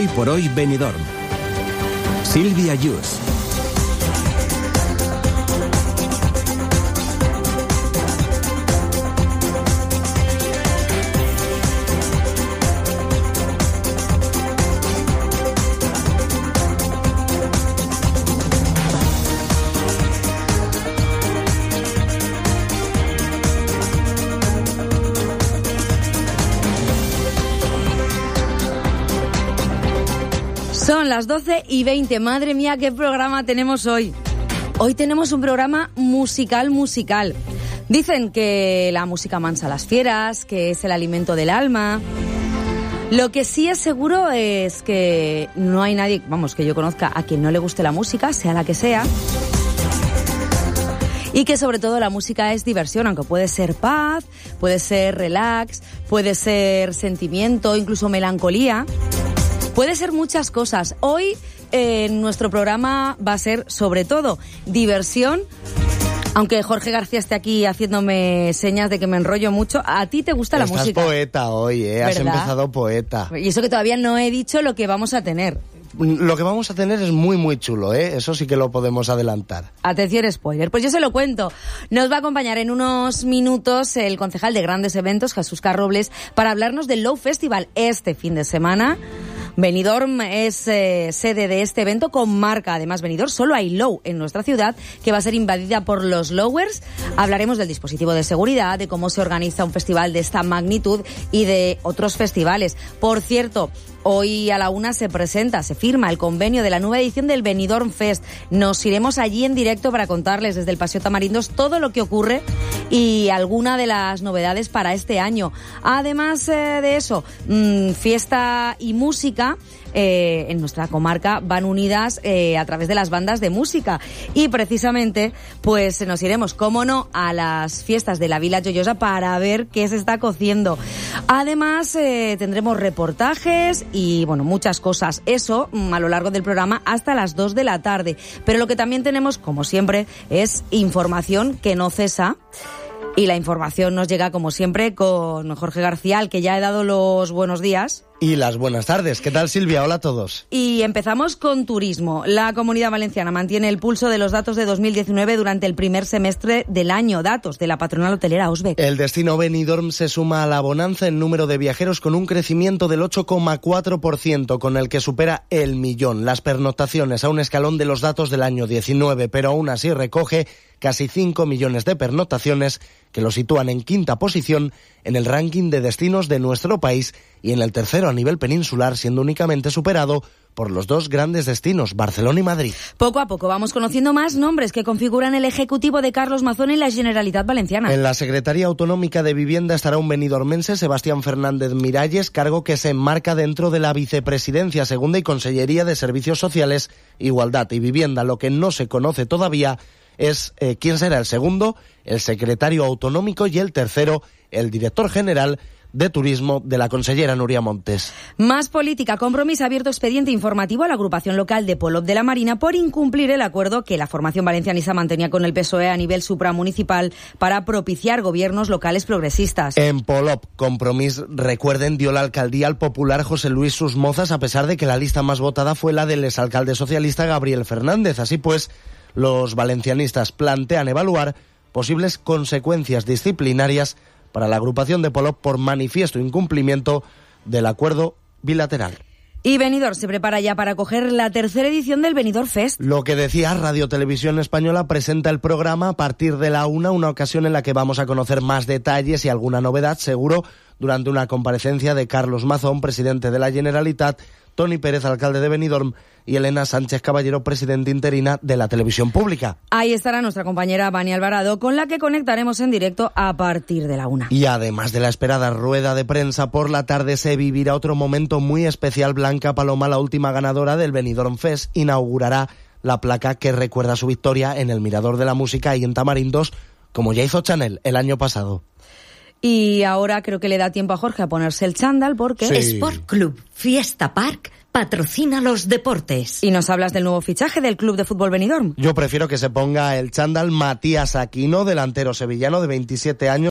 Hoy por hoy Benidorm. Silvia Yus. Son las 12:20. Madre mía, qué programa tenemos hoy. Hoy tenemos un programa musical. Dicen que la música amansa a las fieras, que es el alimento del alma. Lo que sí es seguro es que no hay nadie, que yo conozca, a quien no le guste la música, sea la que sea. Y que sobre todo la música es diversión, aunque puede ser paz, puede ser relax, puede ser sentimiento, incluso melancolía. Puede ser muchas cosas. Hoy nuestro programa va a ser sobre todo diversión. Aunque Jorge García esté aquí haciéndome señas de que me enrollo mucho, ¿a ti te gusta la música? Estás poeta hoy, ¿eh? Has empezado poeta. Y eso que todavía no he dicho lo que vamos a tener. Lo que vamos a tener es muy chulo, ¿eh? Eso sí que lo podemos adelantar. Atención, spoiler. Pues yo se lo cuento. Nos va a acompañar en unos minutos el concejal de Grandes Eventos, Jesús Carrobles, para hablarnos del Low Festival este fin de semana. Benidorm es sede de este evento con marca. Además, Benidorm, solo hay Low en nuestra ciudad, que va a ser invadida por los Lowers. Hablaremos del dispositivo de seguridad, de cómo se organiza un festival de esta magnitud y de otros festivales. Por cierto, hoy a la 1 se firma el convenio de la nueva edición del Benidorm Fest. Nos iremos allí en directo para contarles desde el Paseo Tamarindos todo lo que ocurre y alguna de las novedades para este año. Además de eso, fiesta y música en nuestra comarca van unidas a través de las bandas de música. Y precisamente, pues nos iremos, cómo no, a las fiestas de la Vila Joyosa para ver qué se está cociendo. Además, tendremos reportajes y, muchas cosas. Eso a lo largo del programa hasta las 2 de la tarde. Pero lo que también tenemos, como siempre, es información que no cesa. Y la información nos llega, como siempre, con Jorge García, al que ya he dado los buenos días. Y las buenas tardes. ¿Qué tal, Silvia? Hola a todos. Y empezamos con turismo. La Comunidad Valenciana mantiene el pulso de los datos de 2019 durante el primer semestre del año. Datos de la patronal hotelera Osbec. El destino Benidorm se suma a la bonanza en número de viajeros con un crecimiento del 8,4%, con el que supera el millón. Las pernoctaciones a un escalón de los datos del año 19, pero aún así recoge casi 5 millones de pernoctaciones que lo sitúan en quinta posición en el ranking de destinos de nuestro país y en el tercero a nivel peninsular, siendo únicamente superado por los dos grandes destinos, Barcelona y Madrid. Poco a poco vamos conociendo más nombres que configuran el ejecutivo de Carlos Mazón en la Generalitat Valenciana. En la Secretaría Autonómica de Vivienda estará un benidormense, Sebastián Fernández Miralles, cargo que se enmarca dentro de la Vicepresidencia Segunda y Consellería de Servicios Sociales, Igualdad y Vivienda. Lo que no se conoce todavía es quién será el segundo, el secretario autonómico, y el tercero, el director general de Turismo de la consellera Núria Montes. Más política. Compromís ha abierto expediente informativo a la agrupación local de Polop de la Marina por incumplir el acuerdo que la formación valencianista mantenía con el PSOE a nivel supramunicipal para propiciar gobiernos locales progresistas. En Polop, Compromís, recuerden, dio la alcaldía al popular José Luis Susmozas, a pesar de que la lista más votada fue la del exalcalde socialista Gabriel Fernández. Así pues, los valencianistas plantean evaluar posibles consecuencias disciplinarias para la agrupación de Polop por manifiesto incumplimiento del acuerdo bilateral. Y Benidorm se prepara ya para acoger la tercera edición del Benidorm Fest. Lo que decía, Radio Televisión Española presenta el programa a partir de la 1, una ocasión en la que vamos a conocer más detalles y alguna novedad, seguro, durante una comparecencia de Carlos Mazón, presidente de la Generalitat, Toni Pérez, alcalde de Benidorm, y Elena Sánchez Caballero, presidenta interina de la televisión pública. Ahí estará nuestra compañera Vani Alvarado, con la que conectaremos en directo a partir de la 1. Y además de la esperada rueda de prensa por la tarde, se vivirá otro momento muy especial. Blanca Paloma, la última ganadora del Benidorm Fest, inaugurará la placa que recuerda su victoria en el Mirador de la Música y en Tamarindos, como ya hizo Chanel el año pasado. Y ahora creo que le da tiempo a Jorge a ponerse el chándal porque... Sí. Sport Club Fiesta Park patrocina los deportes. Y nos hablas del nuevo fichaje del Club de Fútbol Benidorm. Yo prefiero que se ponga el chándal Matías Aquino, delantero sevillano de 27 años.